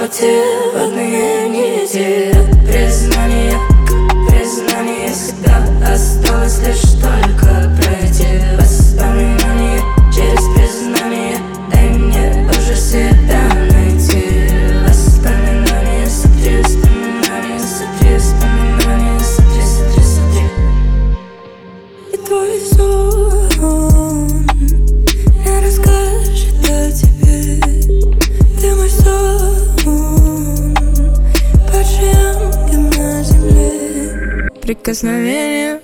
потерянные нити. Признание себя, осталось лишь только пройти воспоминания через признание. Дай мне уже себя найти. Воспоминания, сотри воспоминания, сотри воспоминания, сотри. И твой сон не расскажет о тебе. Ты мой сон, падший ангел на земле. Прикосновение,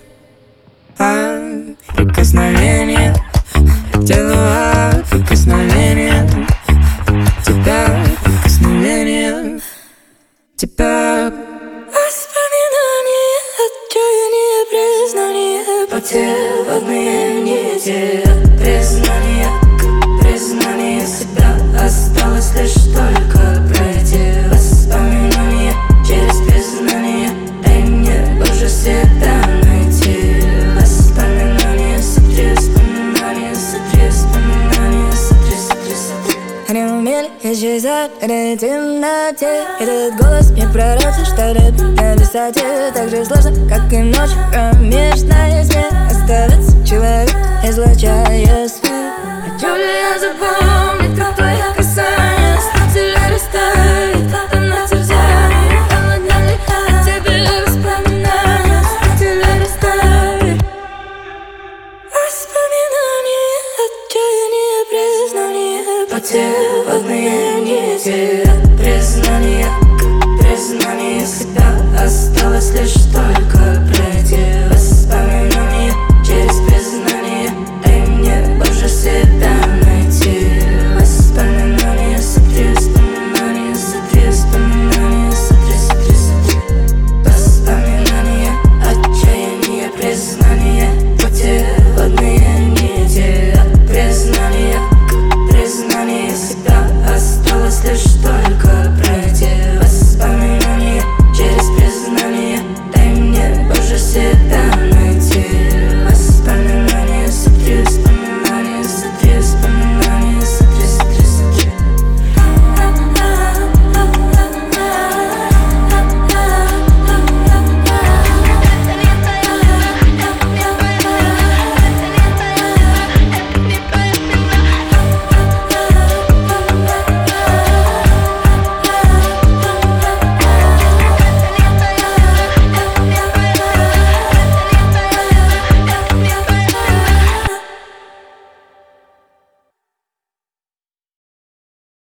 прикосновение, тело, прикосновение тебя, прикосновение тебя. Воспоминания, отчаяние, признание, потерянные нити. Признание себя, осталось лишь только пройти воспоминания через признание. Дай мне уже себя найти. Воспоминания, сотри воспоминания, сотри воспоминания, сотри. Они умели исчезать в темноте. Этот голос мне пророчит, что любит на высоте. Так же сложно, как и ночь в кромешной тьме. Оставаться человек, излучая свет. Хочу ли я запомнить, как твое касание статуя растает, на терзание. Холодняли от тебя воспоминания, статуя растает. Воспоминания, отчаяние, признание, потерянные нити. Признание себя, осталось лишь только